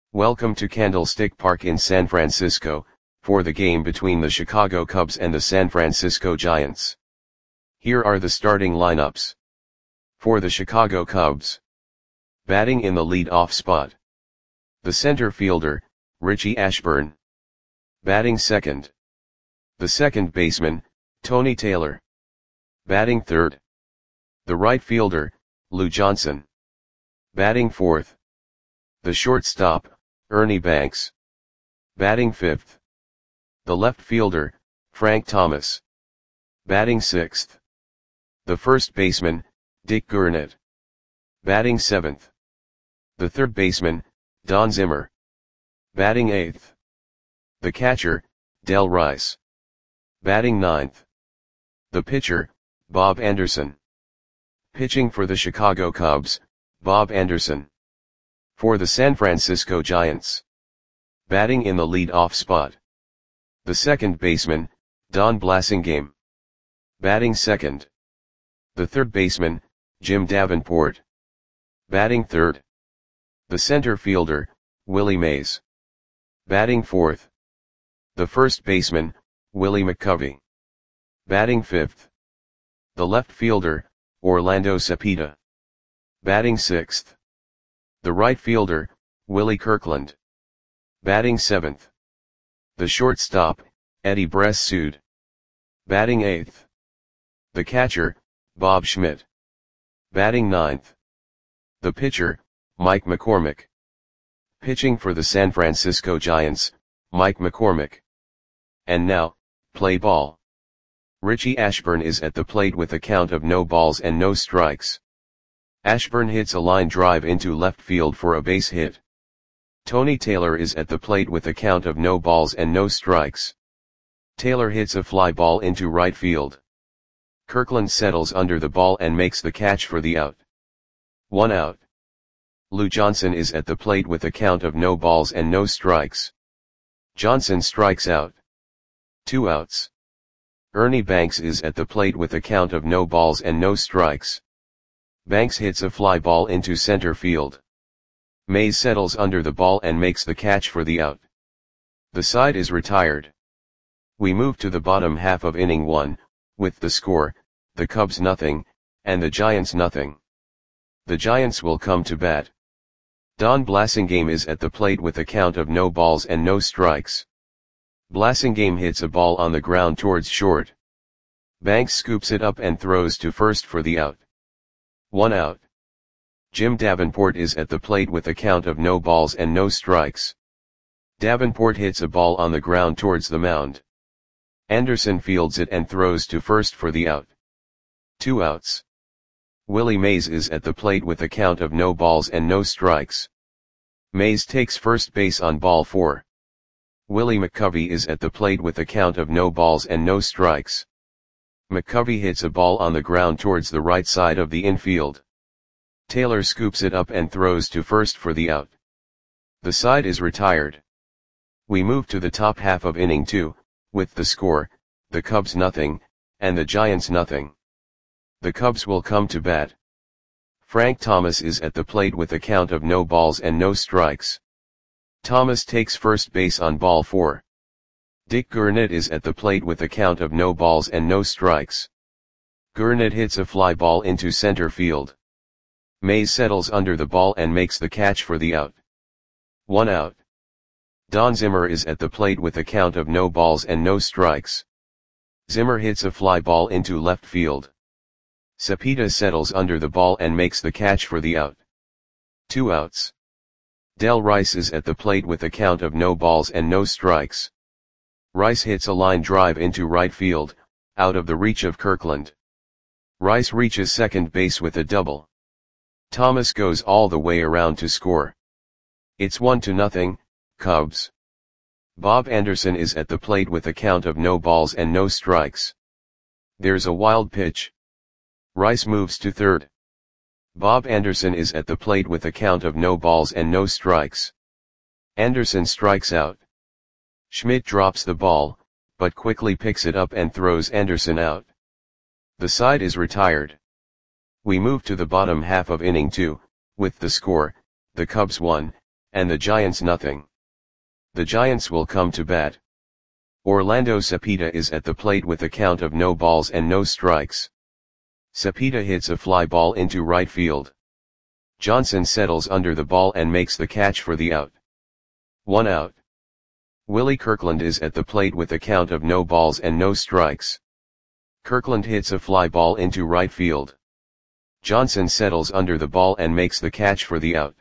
Welcome to Candlestick Park in San Francisco, for the game between the Chicago Cubs and the San Francisco Giants. Here are the starting lineups. For the Chicago Cubs. Batting in the lead-off spot. The center fielder, Richie Ashburn. Batting second. The second baseman, Tony Taylor. Batting third. The right fielder, Lou Johnson. Batting fourth. The shortstop, Ernie Banks. Batting fifth. The left fielder, Frank Thomas. Batting sixth. The first baseman, Dick Gurnett. Batting seventh. The third baseman, Don Zimmer. Batting eighth. The catcher, Del Rice. Batting ninth. The pitcher, Bob Anderson. Pitching for the Chicago Cubs, Bob Anderson. For the San Francisco Giants. Batting in the lead-off spot. The second baseman, Don Blasingame. Batting second. The third baseman, Jim Davenport. Batting third. The center fielder, Willie Mays. Batting fourth. The first baseman, Willie McCovey. Batting fifth. The left fielder, Orlando Cepeda. Batting sixth. The right fielder, Willie Kirkland. Batting seventh. The shortstop, Eddie Bress-Sood. Batting eighth. The catcher, Bob Schmidt. Batting ninth. The pitcher, Mike McCormick. Pitching for the San Francisco Giants, Mike McCormick. And now, play ball. Richie Ashburn is at the plate with a count of no balls and no strikes. Ashburn hits a line drive into left field for a base hit. Tony Taylor is at the plate with a count of no balls and no strikes. Taylor hits a fly ball into right field. Kirkland settles under the ball and makes the catch for the out. 1 out. Lou Johnson is at the plate with a count of no balls and no strikes. Johnson strikes out. 2 outs. Ernie Banks is at the plate with a count of no balls and no strikes. Banks hits a fly ball into center field. Mays settles under the ball and makes the catch for the out. The side is retired. We move to the bottom half of inning 1, with the score, the Cubs nothing, and the Giants nothing. The Giants will come to bat. Don Blasingame is at the plate with a count of no balls and no strikes. Blasingame hits a ball on the ground towards short. Banks scoops it up and throws to first for the out. 1 out. Jim Davenport is at the plate with a count of no balls and no strikes. Davenport hits a ball on the ground towards the mound. Anderson fields it and throws to first for the out. 2 outs. Willie Mays is at the plate with a count of no balls and no strikes. Mays takes first base on ball 4. Willie McCovey is at the plate with a count of no balls and no strikes. McCovey hits a ball on the ground towards the right side of the infield. Taylor scoops it up and throws to first for the out. The side is retired. We move to the top half of inning 2, with the score, the Cubs nothing, and the Giants nothing. The Cubs will come to bat. Frank Thomas is at the plate with a count of no balls and no strikes. Thomas takes first base on ball 4. Dick Gurnett is at the plate with a count of no balls and no strikes. Gurnett hits a fly ball into center field. Mays settles under the ball and makes the catch for the out. 1 out. Don Zimmer is at the plate with a count of no balls and no strikes. Zimmer hits a fly ball into left field. Cepeda settles under the ball and makes the catch for the out. 2 outs. Del Rice is at the plate with a count of no balls and no strikes. Rice hits a line drive into right field, out of the reach of Kirkland. Rice reaches second base with a double. Thomas goes all the way around to score. It's 1-0, Cubs. Bob Anderson is at the plate with a count of no balls and no strikes. There's a wild pitch. Rice moves to third. Bob Anderson is at the plate with a count of no balls and no strikes. Anderson strikes out. Schmidt drops the ball, but quickly picks it up and throws Anderson out. The side is retired. We move to the bottom half of inning 2, with the score, the Cubs 1, and the Giants nothing. The Giants will come to bat. Orlando Cepeda is at the plate with a count of no balls and no strikes. Cepeda hits a fly ball into right field. Johnson settles under the ball and makes the catch for the out. 1 out. Willie Kirkland is at the plate with a count of no balls and no strikes. Kirkland hits a fly ball into right field. Johnson settles under the ball and makes the catch for the out.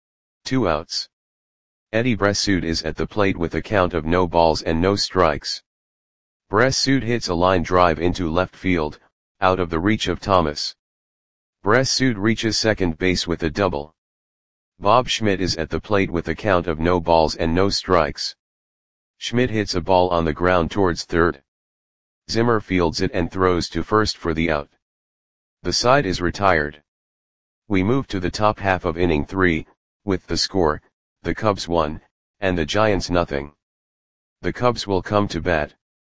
2 outs. Eddie Bressoud is at the plate with a count of no balls and no strikes. Bressoud hits a line drive into left field, out of the reach of Thomas. Bressoud reaches second base with a double. Bob Schmidt is at the plate with a count of no balls and no strikes. Schmidt hits a ball on the ground towards third. Zimmer fields it and throws to first for the out. The side is retired. We move to the top half of inning 3, with the score, the Cubs 1, and the Giants nothing. The Cubs will come to bat.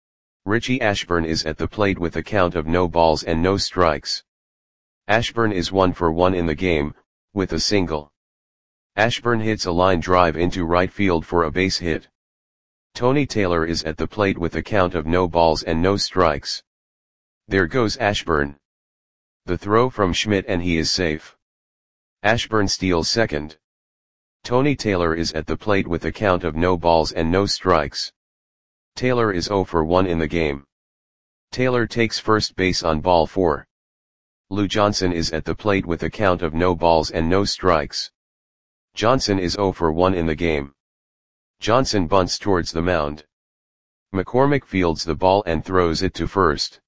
Richie Ashburn is at the plate with a count of no balls and no strikes. Ashburn is 1 for 1 in the game, with a single. Ashburn hits a line drive into right field for a base hit. Tony Taylor is at the plate with a count of no balls and no strikes. There goes Ashburn. The throw from Schmidt and he is safe. Ashburn steals second. Tony Taylor is at the plate with a count of no balls and no strikes. Taylor is 0 for 1 in the game. Taylor takes first base on ball 4. Lou Johnson is at the plate with a count of no balls and no strikes. Johnson is 0 for 1 in the game. Johnson bunts towards the mound. McCormick fields the ball and throws it to first.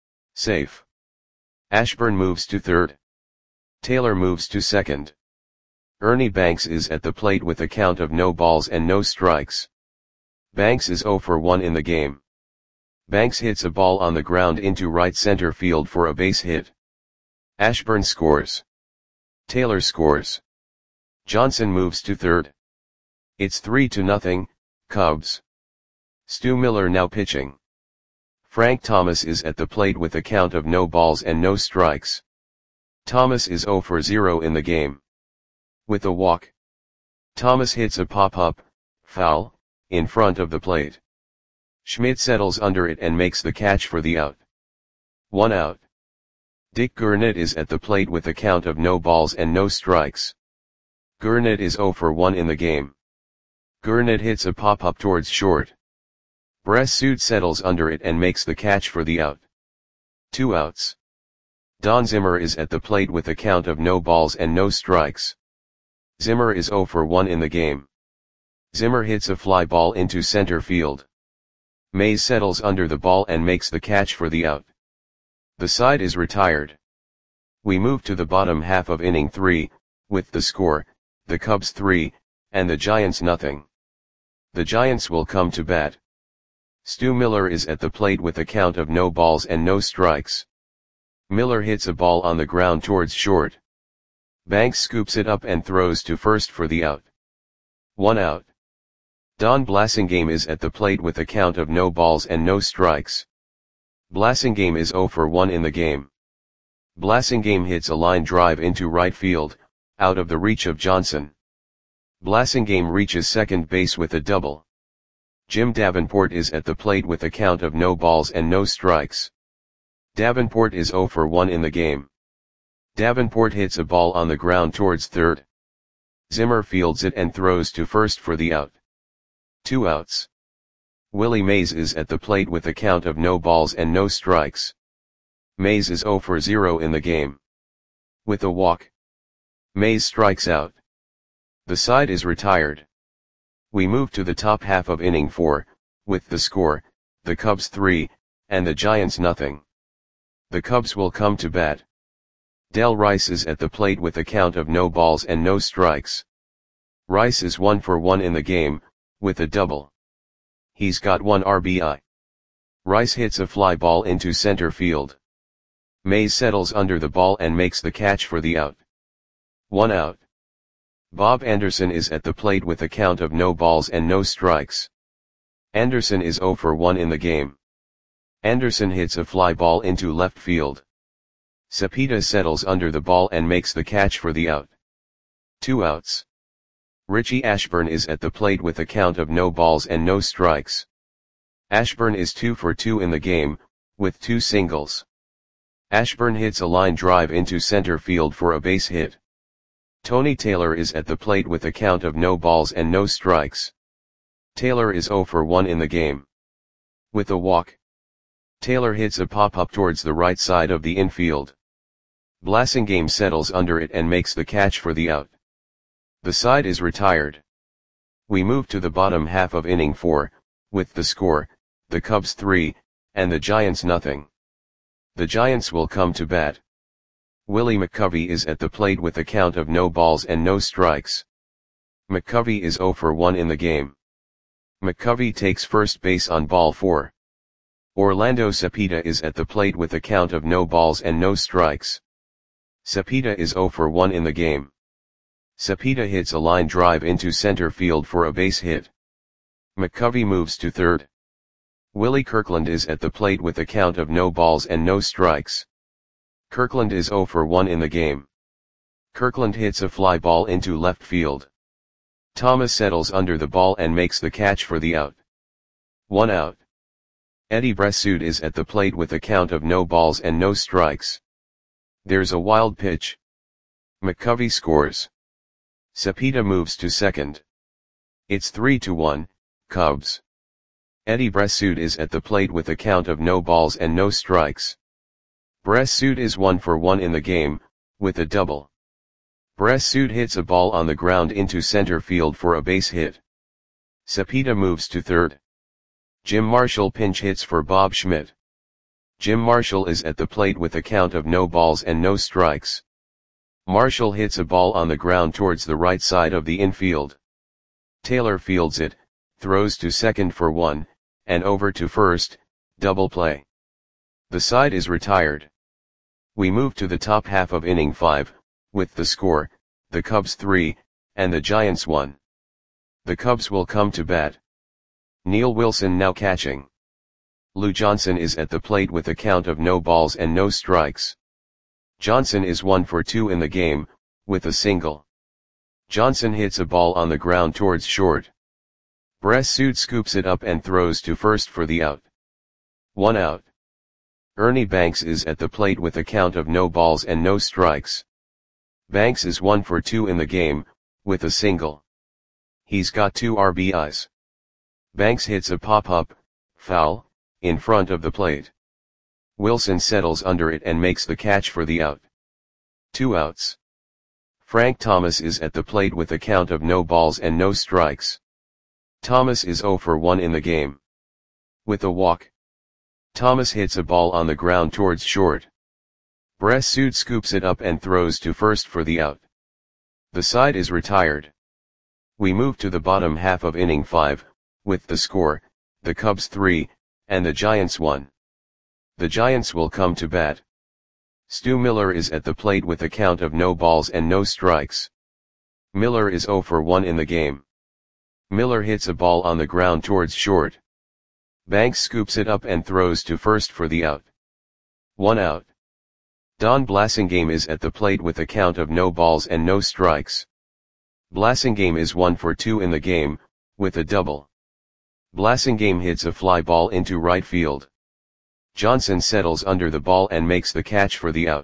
Safe. Ashburn moves to third. Taylor moves to second. Ernie Banks is at the plate with a count of no balls and no strikes. Banks is 0 for 1 in the game. Banks hits a ball on the ground into right center field for a base hit. Ashburn scores. Taylor scores. Johnson moves to third. It's 3-0, Cubs. Stu Miller now pitching. Frank Thomas is at the plate with a count of no balls and no strikes. Thomas is 0 for 0 in the game. With a walk. Thomas hits a pop-up, foul, in front of the plate. Schmidt settles under it and makes the catch for the out. 1 out. Dick Gurnett is at the plate with a count of no balls and no strikes. Gurnett is 0 for 1 in the game. Gurnett hits a pop-up towards short. Bressoud settles under it and makes the catch for the out. 2 outs. Don Zimmer is at the plate with a count of no balls and no strikes. Zimmer is 0 for 1 in the game. Zimmer hits a fly ball into center field. Mays settles under the ball and makes the catch for the out. The side is retired. We move to the bottom half of inning 3, with the score, the Cubs 3, and the Giants nothing. The Giants will come to bat. Stu Miller is at the plate with a count of no balls and no strikes. Miller hits a ball on the ground towards short. Banks scoops it up and throws to first for the out. 1 out. Don Blasingame is at the plate with a count of no balls and no strikes. Blasingame is 0 for 1 in the game. Blasingame hits a line drive into right field, out of the reach of Johnson. Blasingame reaches second base with a double. Jim Davenport is at the plate with a count of no balls and no strikes. Davenport is 0 for 1 in the game. Davenport hits a ball on the ground towards third. Zimmer fields it and throws to first for the out. 2 outs. Willie Mays is at the plate with a count of no balls and no strikes. Mays is 0 for 0 in the game. With a walk. Mays strikes out. The side is retired. We move to the top half of inning 4, with the score, the Cubs 3, and the Giants nothing. The Cubs will come to bat. Del Rice is at the plate with a count of no balls and no strikes. Rice is 1 for 1 in the game, with a double. He's got 1 RBI. Rice hits a fly ball into center field. Mays settles under the ball and makes the catch for the out. 1 out. Bob Anderson is at the plate with a count of no balls and no strikes. Anderson is 0 for 1 in the game. Anderson hits a fly ball into left field. Cepeda settles under the ball and makes the catch for the out. 2 outs. Richie Ashburn is at the plate with a count of no balls and no strikes. Ashburn is 2 for 2 in the game, with 2 singles. Ashburn hits a line drive into center field for a base hit. Tony Taylor is at the plate with a count of no balls and no strikes. Taylor is 0 for 1 in the game. With a walk, Taylor hits a pop-up towards the right side of the infield. Blasingame settles under it and makes the catch for the out. The side is retired. We move to the bottom half of inning 4, with the score, the Cubs 3, and the Giants nothing. The Giants will come to bat. Willie McCovey is at the plate with a count of no balls and no strikes. McCovey is 0 for 1 in the game. McCovey takes first base on ball 4. Orlando Cepeda is at the plate with a count of no balls and no strikes. Cepeda is 0 for 1 in the game. Cepeda hits a line drive into center field for a base hit. McCovey moves to third. Willie Kirkland is at the plate with a count of no balls and no strikes. Kirkland is 0 for 1 in the game. Kirkland hits a fly ball into left field. Thomas settles under the ball and makes the catch for the out. 1 out. Eddie Bressoud is at the plate with a count of no balls and no strikes. There's a wild pitch. McCovey scores. Cepeda moves to second. It's 3-1, Cubs. Eddie Bressoud is at the plate with a count of no balls and no strikes. Bressoud is 1 for 1 in the game, with a double. Bressoud hits a ball on the ground into center field for a base hit. Cepeda moves to third. Jim Marshall pinch hits for Bob Schmidt. Jim Marshall is at the plate with a count of no balls and no strikes. Marshall hits a ball on the ground towards the right side of the infield. Taylor fields it, throws to second for 1, and over to first, double play. The side is retired. We move to the top half of inning 5, with the score, the Cubs 3, and the Giants 1. The Cubs will come to bat. Neil Wilson now catching. Lou Johnson is at the plate with a count of no balls and no strikes. Johnson is 1 for 2 in the game, with a single. Johnson hits a ball on the ground towards short. Bressoud scoops it up and throws to first for the out. 1 out. Ernie Banks is at the plate with a count of no balls and no strikes. Banks is 1 for 2 in the game, with a single. He's got 2 RBIs. Banks hits a pop-up, foul, in front of the plate. Wilson settles under it and makes the catch for the out. 2 outs. Frank Thomas is at the plate with a count of no balls and no strikes. Thomas is 0 for 1 in the game. With a walk, Thomas hits a ball on the ground towards short. Bressoud scoops it up and throws to first for the out. The side is retired. We move to the bottom half of inning 5, with the score, the Cubs 3, and the Giants 1. The Giants will come to bat. Stu Miller is at the plate with a count of no balls and no strikes. Miller is 0 for 1 in the game. Miller hits a ball on the ground towards short. Banks scoops it up and throws to first for the out. 1 out. Don Blasingame is at the plate with a count of no balls and no strikes. Blasingame is 1 for 2 in the game, with a double. Blasingame hits a fly ball into right field. Johnson settles under the ball and makes the catch for the out.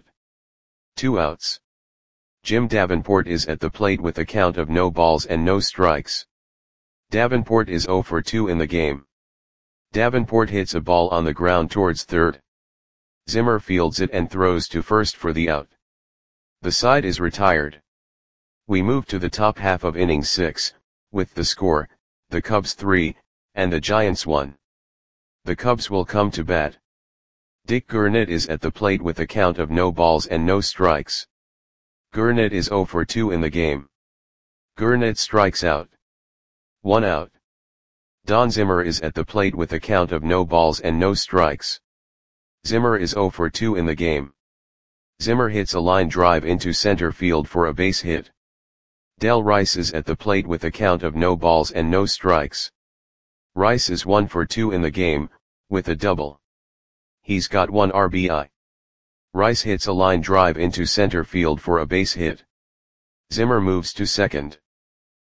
2 outs. Jim Davenport is at the plate with a count of no balls and no strikes. Davenport is 0 for 2 in the game. Davenport hits a ball on the ground towards third. Zimmer fields it and throws to first for the out. The side is retired. We move to the top half of inning 6, with the score, the Cubs 3, and the Giants 1. The Cubs will come to bat. Dick Gurnett is at the plate with a count of no balls and no strikes. Gurnett is 0 for 2 in the game. Gurnett strikes out. 1 out. Don Zimmer is at the plate with a count of no balls and no strikes. Zimmer is 0 for 2 in the game. Zimmer hits a line drive into center field for a base hit. Del Rice is at the plate with a count of no balls and no strikes. Rice is 1 for 2 in the game, with a double. He's got 1 RBI. Rice hits a line drive into center field for a base hit. Zimmer moves to second.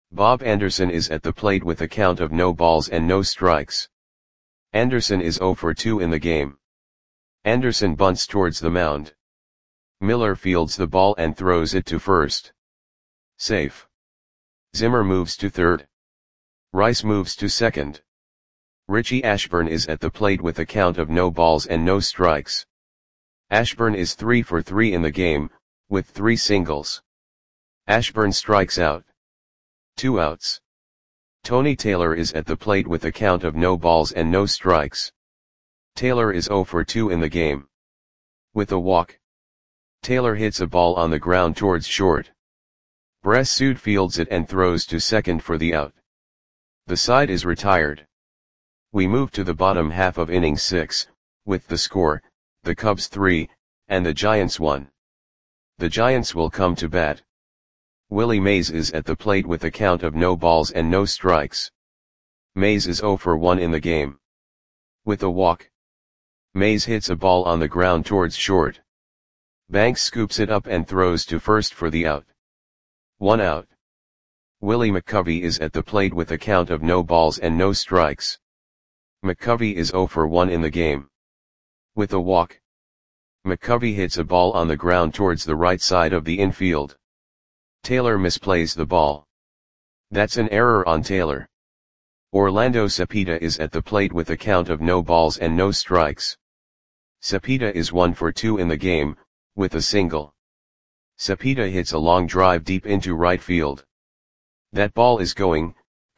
Bob Anderson is at the plate with a count of no balls and no strikes. Anderson is 0 for 2 in the game. Anderson bunts towards the mound. Miller fields the ball and throws it to first. Safe. Zimmer moves to third. Rice moves to second. Richie Ashburn is at the plate with a count of no balls and no strikes. Ashburn is 3 for 3 in the game, with 3 singles. Ashburn strikes out. 2 outs. Tony Taylor is at the plate with a count of no balls and no strikes. Taylor is 0 for 2 in the game. With a walk. Taylor hits a ball on the ground towards short. Bressud fields it and throws to second for the out. The side is retired. We move to the bottom half of inning 6, with the score, the Cubs 3, and the Giants 1. The Giants will come to bat. Willie Mays is at the plate with a count of no balls and no strikes. Mays is 0 for 1 in the game. With a walk. Mays hits a ball on the ground towards short. Banks scoops it up and throws to first for the out. 1 out. Willie McCovey is at the plate with a count of no balls and no strikes. McCovey is 0 for 1 in the game. With a walk. McCovey hits a ball on the ground towards the right side of the infield. Taylor misplays the ball. That's an error on Taylor. Orlando Cepeda is at the plate with a count of no balls and no strikes. Cepeda is 1 for 2 in the game, with a single. Cepeda hits a long drive deep into right field. That ball is gone.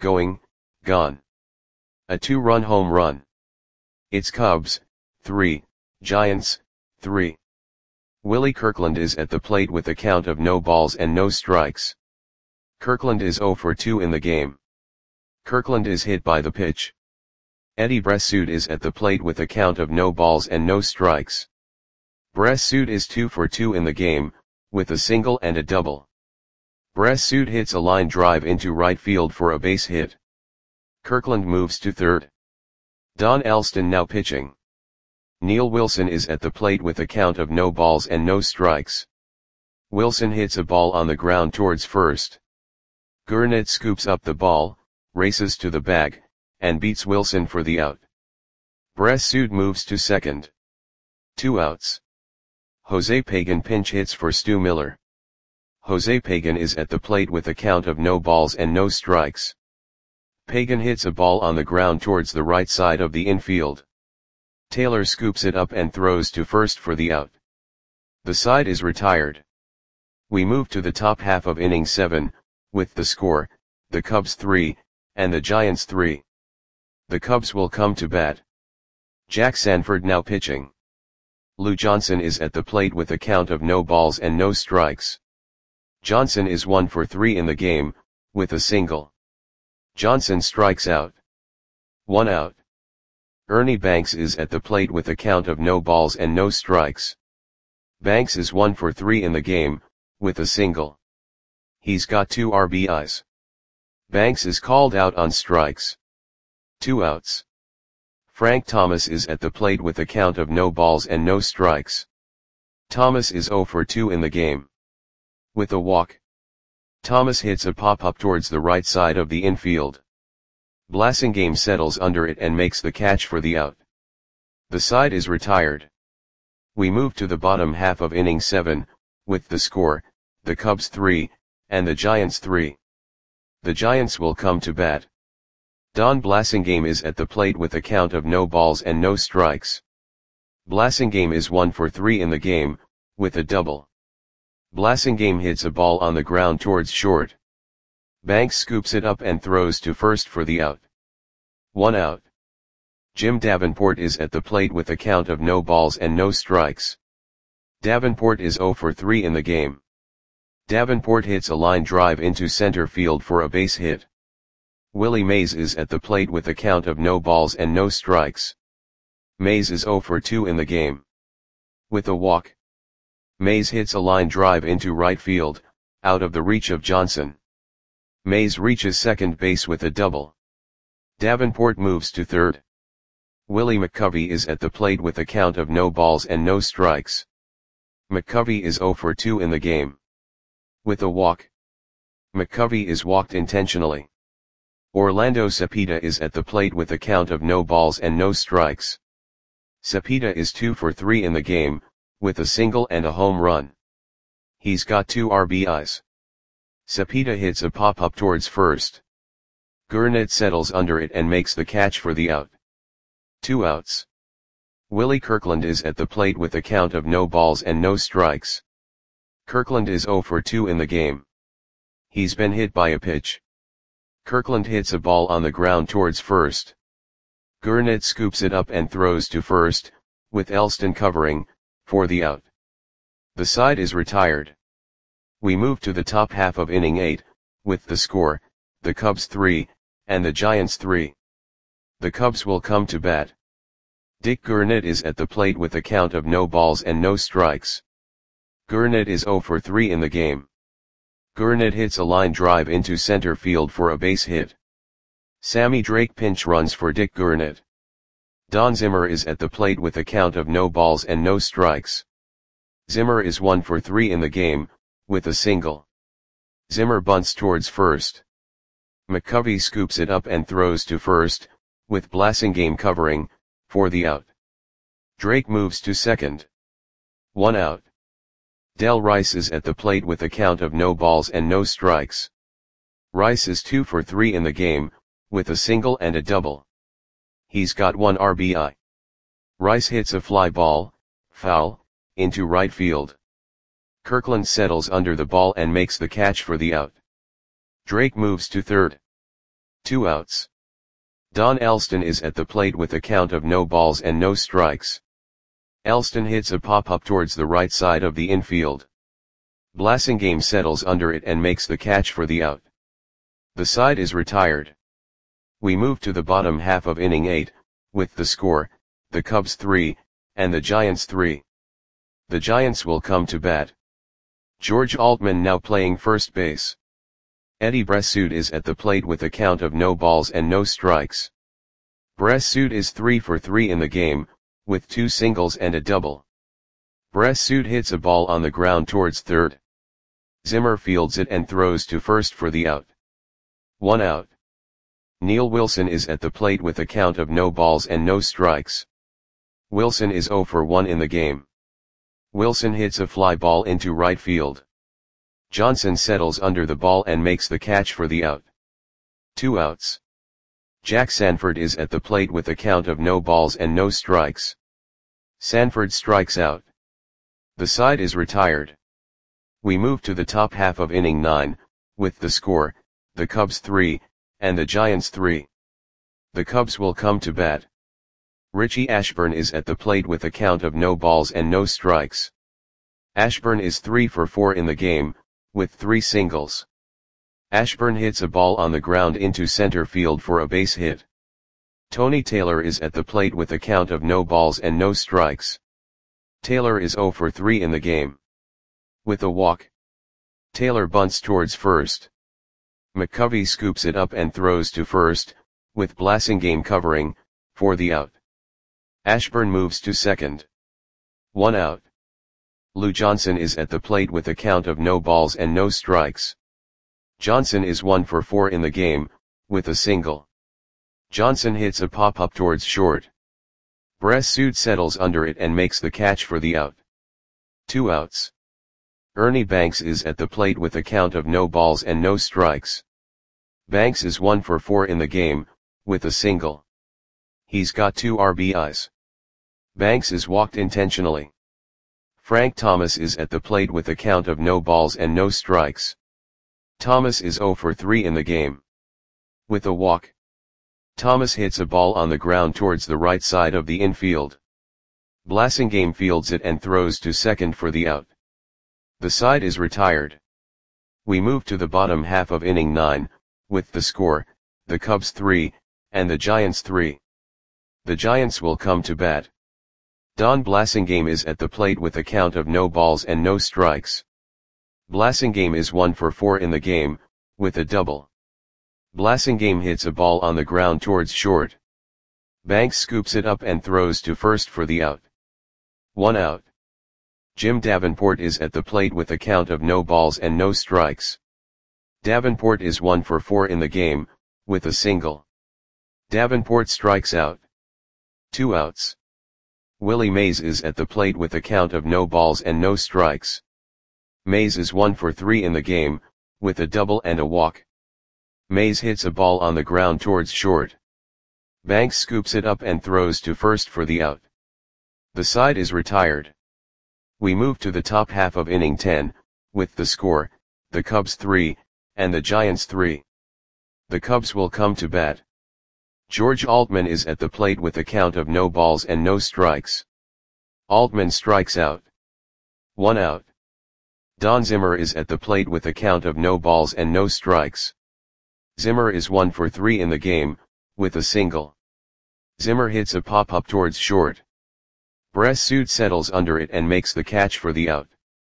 A 2-run home run. It's Cubs, 3, Giants, 3. Willie Kirkland is at the plate with a count of no balls and no strikes. Kirkland is 0 for 2 in the game. Kirkland is hit by the pitch. Eddie Bressud is at the plate with a count of no balls and no strikes. Bressud is 2 for 2 in the game, with a single and a double. Bressud hits a line drive into right field for a base hit. Kirkland moves to third. Don Elston now pitching. Neil Wilson is at the plate with a count of no balls and no strikes. Wilson hits a ball on the ground towards first. Gurnett scoops up the ball, races to the bag, and beats Wilson for the out. Bressud moves to second. 2 outs. Jose Pagan pinch hits for Stu Miller. Jose Pagan is at the plate with a count of no balls and no strikes. Pagan hits a ball on the ground towards the right side of the infield. Taylor scoops it up and throws to first for the out. The side is retired. We move to the top half of inning 7, with the score, the Cubs 3, and the Giants 3. The Cubs will come to bat. Jack Sanford now pitching. Lou Johnson is at the plate with a count of no balls and no strikes. Johnson is 1 for 3 in the game, with a single. Johnson strikes out. 1 out. Ernie Banks is at the plate with a count of no balls and no strikes. Banks is 1 for 3 in the game, with a single. He's got 2 RBIs. Banks is called out on strikes. 2 outs. Frank Thomas is at the plate with a count of no balls and no strikes. Thomas is 0 for 2 in the game. With a walk. Thomas hits a pop-up towards the right side of the infield. Blasingame settles under it and makes the catch for the out. The side is retired. We move to the bottom half of inning 7, with the score, the Cubs 3, and the Giants 3. The Giants will come to bat. Don Blasingame is at the plate with a count of no balls and no strikes. Blasingame is 1 for 3 in the game, with a double. Blasingame hits a ball on the ground towards short. Banks scoops it up and throws to first for the out. 1 out. Jim Davenport is at the plate with a count of no balls and no strikes. Davenport is 0 for 3 in the game. Davenport hits a line drive into center field for a base hit. Willie Mays is at the plate with a count of no balls and no strikes. Mays is 0 for 2 in the game. With a walk. Mays hits a line drive into right field, out of the reach of Johnson. Mays reaches second base with a double. Davenport moves to third. Willie McCovey is at the plate with a count of no balls and no strikes. McCovey is 0 for 2 in the game. With a walk. McCovey is walked intentionally. Orlando Cepeda is at the plate with a count of no balls and no strikes. Cepeda is 2 for 3 in the game, with a single and a home run. He's got 2 RBIs. Cepeda hits a pop-up towards first. Gurnet settles under it and makes the catch for the out. 2 outs. Willie Kirkland is at the plate with a count of no balls and no strikes. Kirkland is 0 for 2 in the game. He's been hit by a pitch. Kirkland hits a ball on the ground towards first. Gurnet scoops it up and throws to first, with Elston covering, for the out. The side is retired. We move to the top half of inning 8, with the score, the Cubs 3, and the Giants 3. The Cubs will come to bat. Dick Gurnet is at the plate with a count of no balls and no strikes. Gurnet is 0 for 3 in the game. Gurnet hits a line drive into center field for a base hit. Sammy Drake pinch runs for Dick Gurnet. Don Zimmer is at the plate with a count of no balls and no strikes. Zimmer is 1 for 3 in the game, with a single. Zimmer bunts towards first. McCovey scoops it up and throws to first, with Blasingame covering, for the out. Drake moves to second. 1 out. Del Rice is at the plate with a count of no balls and no strikes. Rice is 2 for 3 in the game, with a single and a double. He's got 1 RBI. Rice hits a fly ball, foul, into right field. Kirkland settles under the ball and makes the catch for the out. Drake moves to third. 2 outs. Don Elston is at the plate with a count of no balls and no strikes. Elston hits a pop-up towards the right side of the infield. Blasingame settles under it and makes the catch for the out. The side is retired. We move to the bottom half of inning 8, with the score, the Cubs 3, and the Giants 3. The Giants will come to bat. George Altman now playing first base. Eddie Bressoud is at the plate with a count of no balls and no strikes. Bressoud is 3 for 3 in the game, with 2 singles and a double. Bressoud hits a ball on the ground towards third. Zimmer fields it and throws to first for the out. 1 out. Neil Wilson is at the plate with a count of no balls and no strikes. Wilson is 0 for 1 in the game. Wilson hits a fly ball into right field. Johnson settles under the ball and makes the catch for the out. 2 outs. Jack Sanford is at the plate with a count of no balls and no strikes. Sanford strikes out. The side is retired. We move to the top half of inning 9, with the score, the Cubs 3, and the Giants 3. The Cubs will come to bat. Richie Ashburn is at the plate with a count of no balls and no strikes. Ashburn is 3 for 4 in the game, with 3 singles. Ashburn hits a ball on the ground into center field for a base hit. Tony Taylor is at the plate with a count of no balls and no strikes. Taylor is 0 for 3 in the game. With a walk. Taylor bunts towards first. McCovey scoops it up and throws to first, with Blasingame covering, for the out. Ashburn moves to second. 1 out. Lou Johnson is at the plate with a count of no balls and no strikes. Johnson is 1 for 4 in the game, with a single. Johnson hits a pop-up towards short. Bressoud settles under it and makes the catch for the out. 2 outs. Ernie Banks is at the plate with a count of no balls and no strikes. Banks is 1 for 4 in the game, with a single. He's got 2 RBIs. Banks is walked intentionally. Frank Thomas is at the plate with a count of no balls and no strikes. Thomas is 0 for 3 in the game. With a walk. Thomas hits a ball on the ground towards the right side of the infield. Blasingame fields it and throws to second for the out. The side is retired. We move to the bottom half of inning 9, with the score, the Cubs 3, and the Giants 3. The Giants will come to bat. Don Blasingame is at the plate with a count of no balls and no strikes. Blasingame is 1 for 4 in the game, with a double. Blasingame hits a ball on the ground towards short. Banks scoops it up and throws to first for the out. 1 out. Jim Davenport is at the plate with a count of no balls and no strikes. Davenport is 1 for 4 in the game, with a single. Davenport strikes out. 2 outs. Willie Mays is at the plate with a count of no balls and no strikes. Mays is 1 for 3 in the game, with a double and a walk. Mays hits a ball on the ground towards short. Banks scoops it up and throws to first for the out. The side is retired. We move to the top half of inning 10, with the score, the Cubs 3, and the Giants 3. The Cubs will come to bat. George Altman is at the plate with a count of no balls and no strikes. Altman strikes out. 1 out. Don Zimmer is at the plate with a count of no balls and no strikes. Zimmer is 1 for 3 in the game, with a single. Zimmer hits a pop-up towards short. Bressud settles under it and makes the catch for the out.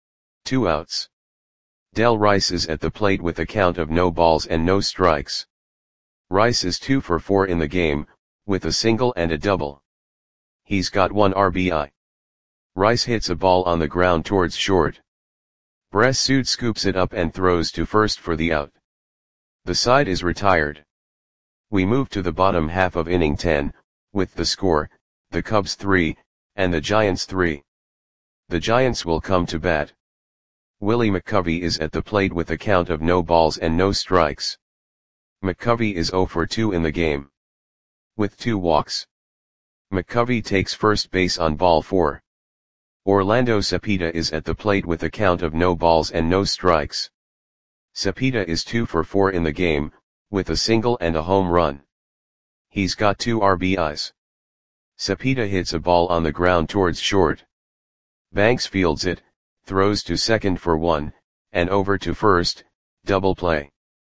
2 outs. Del Rice is at the plate with a count of no balls and no strikes. Rice is 2 for 4 in the game, with a single and a double. He's got 1 RBI. Rice hits a ball on the ground towards short. Bressud scoops it up and throws to first for the out. The side is retired. We move to the bottom half of inning 10, with the score, the Cubs 3, and the Giants 3. The Giants will come to bat. Willie McCovey is at the plate with a count of no balls and no strikes. McCovey is 0 for 2 in the game, with 2 walks. McCovey takes first base on ball 4. Orlando Cepeda is at the plate with a count of no balls and no strikes. Cepeda is 2 for 4 in the game, with a single and a home run. He's got 2 RBIs. Cepeda hits a ball on the ground towards short. Banks fields it, throws to second for 1, and over to first, double play.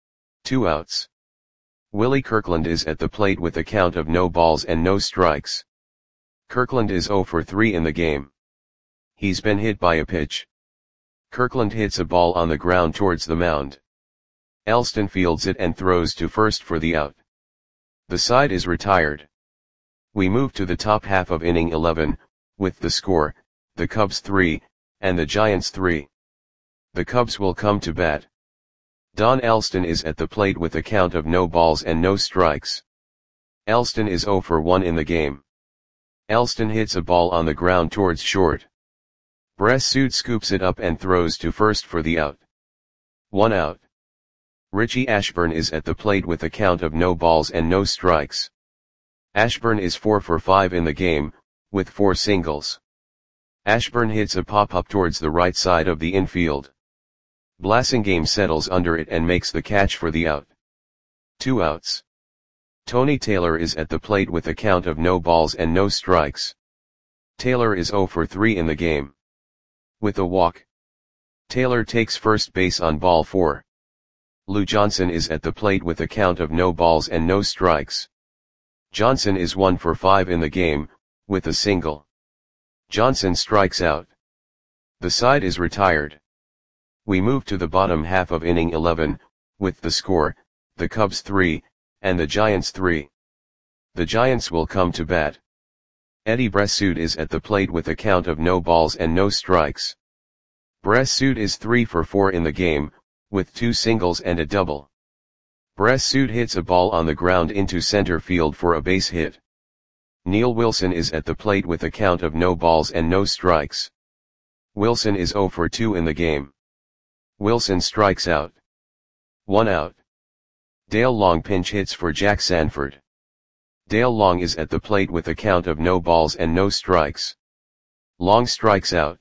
2 outs. Willie Kirkland is at the plate with a count of no balls and no strikes. Kirkland is 0 for 3 in the game. He's been hit by a pitch. Kirkland hits a ball on the ground towards the mound. Elston fields it and throws to first for the out. The side is retired. We move to the top half of inning 11, with the score, the Cubs 3, and the Giants 3. The Cubs will come to bat. Don Elston is at the plate with a count of no balls and no strikes. Elston is 0 for 1 in the game. Elston hits a ball on the ground towards short. Bressud scoops it up and throws to first for the out. 1 out. Richie Ashburn is at the plate with a count of no balls and no strikes. Ashburn is 4 for 5 in the game, with 4 singles. Ashburn hits a pop-up towards the right side of the infield. Blasingame settles under it and makes the catch for the out. 2 outs. Tony Taylor is at the plate with a count of no balls and no strikes. Taylor is 0 for 3 in the game, with a walk. Taylor takes first base on ball 4. Lou Johnson is at the plate with a count of no balls and no strikes. Johnson is 1 for 5 in the game, with a single. Johnson strikes out. The side is retired. We move to the bottom half of inning 11, with the score, the Cubs 3, and the Giants 3. The Giants will come to bat. Eddie Bressud is at the plate with a count of no balls and no strikes. Bressud is 3 for 4 in the game, with 2 singles and a double. Bressud hits a ball on the ground into center field for a base hit. Neil Wilson is at the plate with a count of no balls and no strikes. Wilson is 0 for 2 in the game. Wilson strikes out. 1 out. Dale Long pinch hits for Jack Sanford. Dale Long is at the plate with a count of no balls and no strikes. Long strikes out.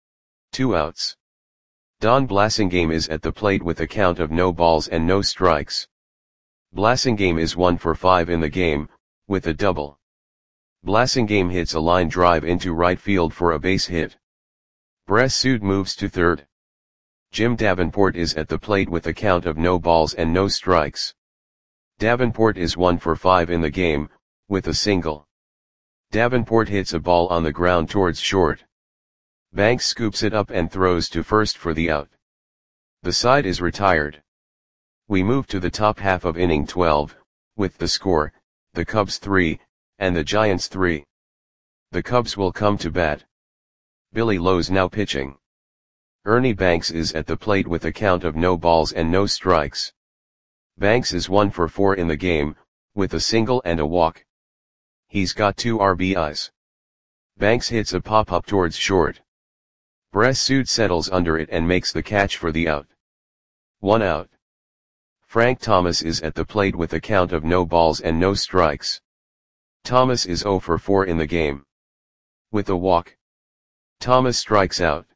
2 outs. Don Blasingame is at the plate with a count of no balls and no strikes. Blasingame is 1 for 5 in the game, with a double. Blasingame hits a line drive into right field for a base hit. Bressud moves to third. Jim Davenport is at the plate with a count of no balls and no strikes. Davenport is 1 for 5 in the game, with a single. Davenport hits a ball on the ground towards short. Banks scoops it up and throws to first for the out. The side is retired. We move to the top half of inning 12, with the score, the Cubs 3, and the Giants 3. The Cubs will come to bat. Billy Lowe's now pitching. Ernie Banks is at the plate with a count of no balls and no strikes. Banks is 1 for 4 in the game, with a single and a walk. He's got 2 RBIs. Banks hits a pop-up towards short. Bressud settles under it and makes the catch for the out. 1 out. Frank Thomas is at the plate with a count of no balls and no strikes. Thomas is 0 for 4 in the game. With a walk. Thomas strikes out.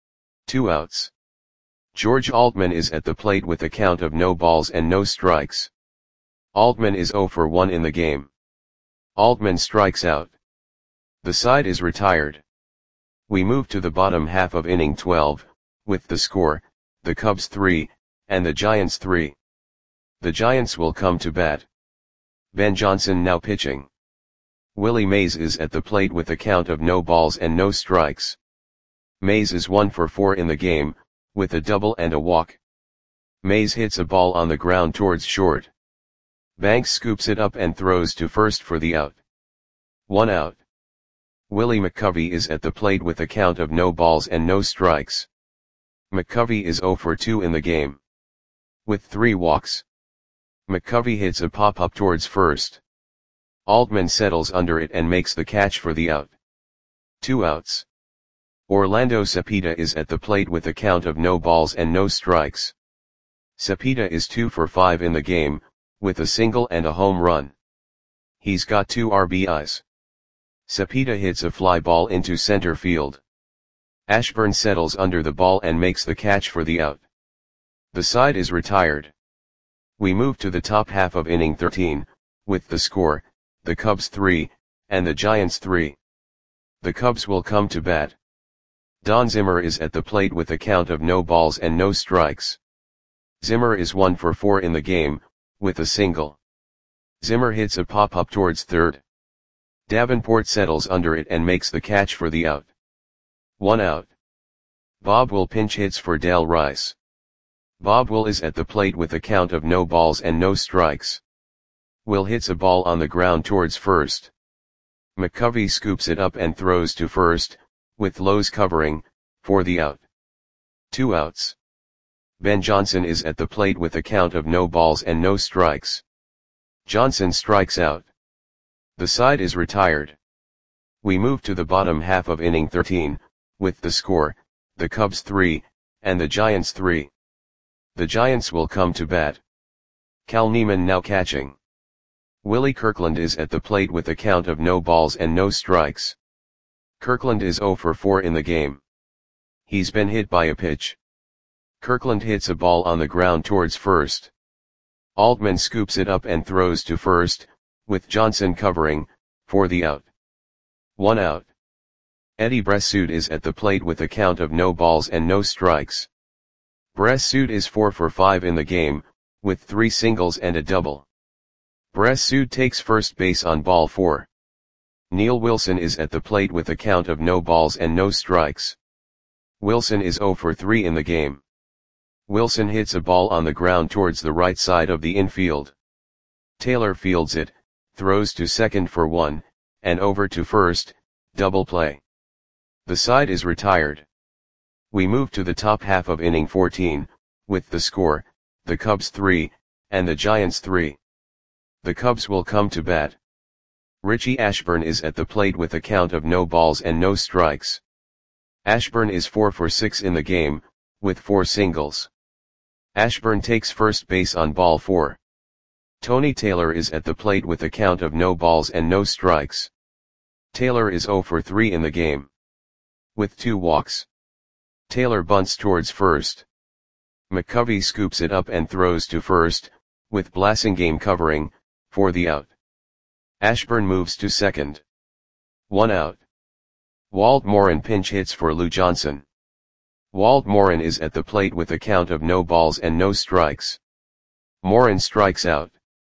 2 outs. George Altman is at the plate with a count of no balls and no strikes. Altman is 0 for 1 in the game. Altman strikes out. The side is retired. We move to the bottom half of inning 12, with the score, the Cubs 3, and the Giants 3. The Giants will come to bat. Ben Johnson now pitching. Willie Mays is at the plate with a count of no balls and no strikes. Mays is 1 for 4 in the game, with a double and a walk. Mays hits a ball on the ground towards short. Banks scoops it up and throws to first for the out. 1 out. Willie McCovey is at the plate with a count of no balls and no strikes. McCovey is 0 for 2 in the game. With 3 walks. McCovey hits a pop-up towards first. Altman settles under it and makes the catch for the out. 2 outs. Orlando Cepeda is at the plate with a count of no balls and no strikes. Cepeda is 2 for 5 in the game, with a single and a home run. He's got 2 RBIs. Cepeda hits a fly ball into center field. Ashburn settles under the ball and makes the catch for the out. The side is retired. We move to the top half of inning 13, with the score, the Cubs 3, and the Giants 3. The Cubs will come to bat. Don Zimmer is at the plate with a count of no balls and no strikes. Zimmer is 1 for 4 in the game, with a single. Zimmer hits a pop-up towards third. Davenport settles under it and makes the catch for the out. 1 out. Bob Will pinch hits for Dale Rice. Bob Will is at the plate with a count of no balls and no strikes. Will hits a ball on the ground towards first. McCovey scoops it up and throws to first, with Lowe's covering, for the out. 2 outs. Ben Johnson is at the plate with a count of no balls and no strikes. Johnson strikes out. The side is retired. We move to the bottom half of inning 13, with the score, the Cubs 3, and the Giants 3. The Giants will come to bat. Cal Neiman now catching. Willie Kirkland is at the plate with a count of no balls and no strikes. Kirkland is 0 for 4 in the game. He's been hit by a pitch. Kirkland hits a ball on the ground towards first. Altman scoops it up and throws to first, with Johnson covering, for the out. 1 out. Eddie Bressud is at the plate with a count of no balls and no strikes. Bressud is 4 for 5 in the game, with 3 singles and a double. Bressud takes first base on ball 4. Neil Wilson is at the plate with a count of no balls and no strikes. Wilson is 0 for 3 in the game. Wilson hits a ball on the ground towards the right side of the infield. Taylor fields it, throws to second for 1, and over to first, double play. The side is retired. We move to the top half of inning 14, with the score, the Cubs 3, and the Giants 3. The Cubs will come to bat. Richie Ashburn is at the plate with a count of no balls and no strikes. Ashburn is 4 for 6 in the game, with 4 singles. Ashburn takes first base on ball 4. Tony Taylor is at the plate with a count of no balls and no strikes. Taylor is 0 for 3 in the game. With 2 walks. Taylor bunts towards first. McCovey scoops it up and throws to first, with Blasingame covering, for the out. Ashburn moves to second. 1 out. Walt Morin pinch hits for Lou Johnson. Walt Morin is at the plate with a count of no balls and no strikes. Morin strikes out.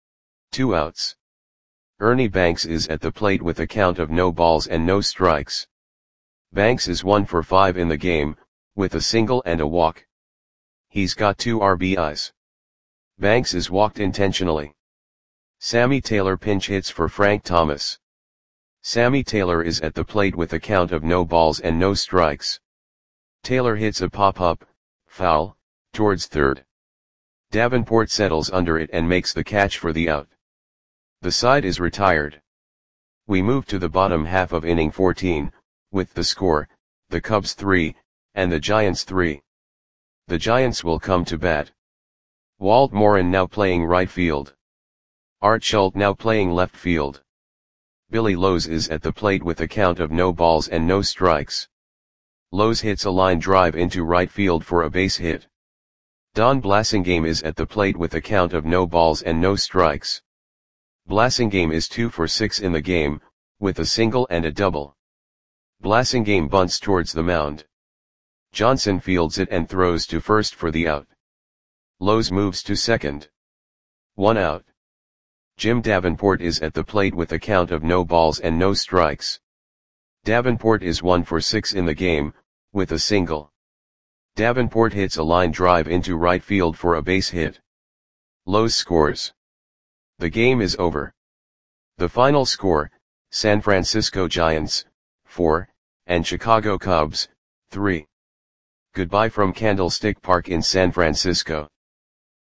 2 outs. Ernie Banks is at the plate with a count of no balls and no strikes. Banks is 1 for 5 in the game, with a single and a walk. He's got 2 RBIs. Banks is walked intentionally. Sammy Taylor pinch hits for Frank Thomas. Sammy Taylor is at the plate with a count of no balls and no strikes. Taylor hits a pop-up, foul, towards third. Davenport settles under it and makes the catch for the out. The side is retired. We move to the bottom half of inning 14, with the score, the Cubs 3, and the Giants 3. The Giants will come to bat. Walt Morin now playing right field. Art Schult now playing left field. Billy Lowes is at the plate with a count of no balls and no strikes. Lowes hits a line drive into right field for a base hit. Don Blasingame is at the plate with a count of no balls and no strikes. Blasingame is 2 for 6 in the game, with a single and a double. Blasingame bunts towards the mound. Johnson fields it and throws to first for the out. Lowes moves to second. 1 out. Jim Davenport is at the plate with a count of no balls and no strikes. Davenport is 1 for 6 in the game, with a single. Davenport hits a line drive into right field for a base hit. Lowes scores. The game is over. The final score, San Francisco Giants, 4, and Chicago Cubs, 3. Goodbye from Candlestick Park in San Francisco.